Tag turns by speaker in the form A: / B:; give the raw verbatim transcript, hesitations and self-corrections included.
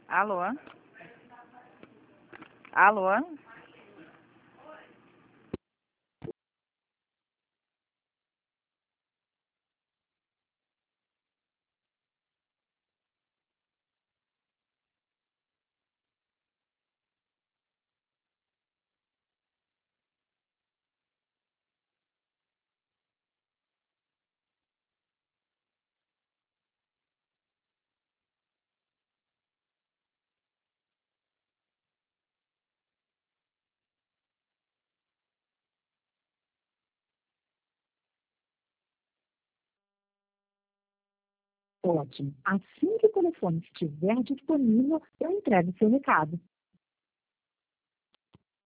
A: Alô? Alô?
B: Ótimo. Assim que o telefone estiver disponível, eu entrego seu recado.